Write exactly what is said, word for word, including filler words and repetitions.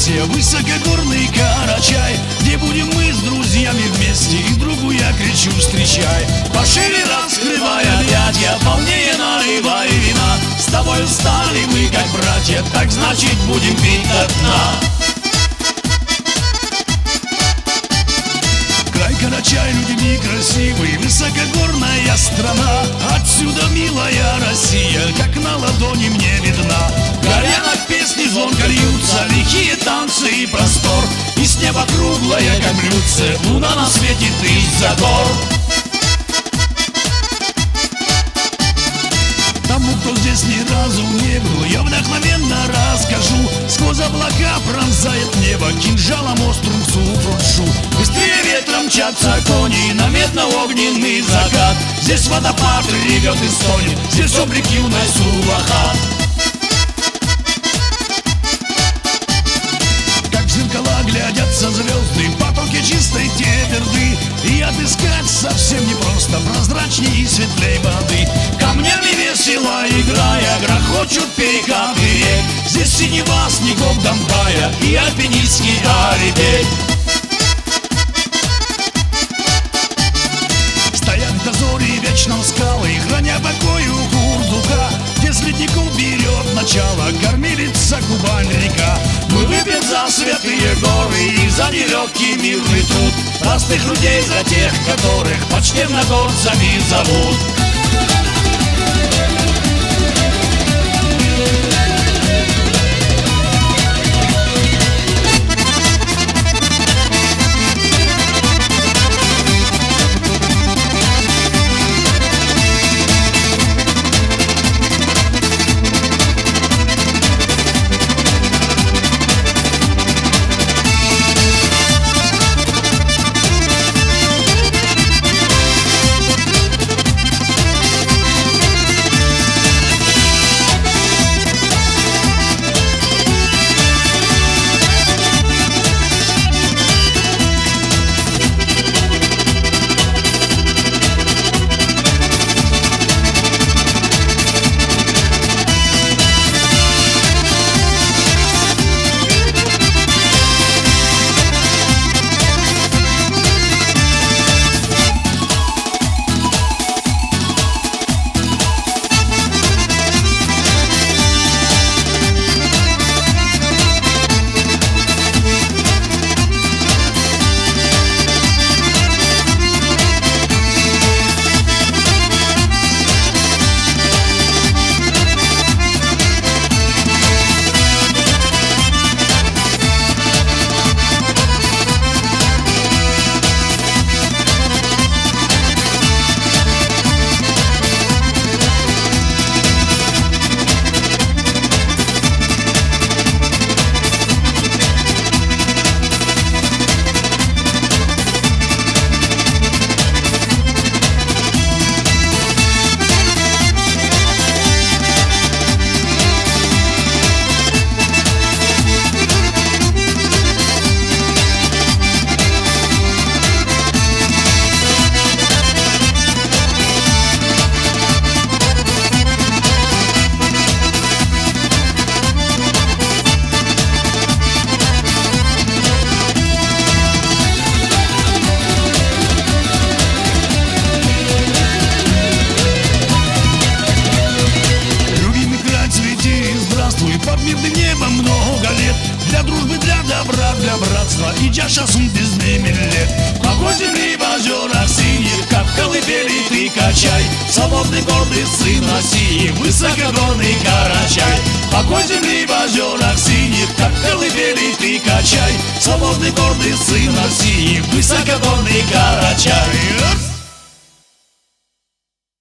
Одессе высокогорный Карачай, где будем мы с друзьями вместе, и другу я кричу встречай. Пошире раскрывай объятия, полнее наливай вина. С тобой стали мы как братья, так значит будем пить до дна. Край Карачай, людьми красивый, высокогорная страна. Отсюда милая Россия, как на ладони мне видна. В горянах песни звонко льются, лихие танцы и простор, и с неба круглая, как блюдце, луна на свете тысяч за гор. Тому, кто здесь ни разу не был, я вдохновенно расскажу. Сквозь облака пронзает небо, кинжалом острым супрошу. Быстрее ветром мчатся кони на медно-огненный закат. Здесь водопад ревет и стонет, здесь облик юной Сулахат. Как в зеркала глядятся звезды, потоки чистой теверды, и отыскать совсем непросто, прозрачней и светлей воды. Камнями весело играя, грохочут перекаты рек. Здесь синева снегов Донбая и альпинистский Оредей. Стоят в дозоре вечном скалы, храня покой у Курдука, где с ледников берет начало кормилица Кубань-река. Мы выпьем за святые горы и за нелегкий мирный труд простых людей, за тех, которых почтенно горцами зовут. для братства и чаша сум без лет. Огонь земли в озерах синих, как в колыбели ты качай. Свободный гордый сын России, высокогорный Карачай. Огонь земли в озерах синих, как в колыбели ты качай. Свободный гордый сын России, высокогорный Карачай.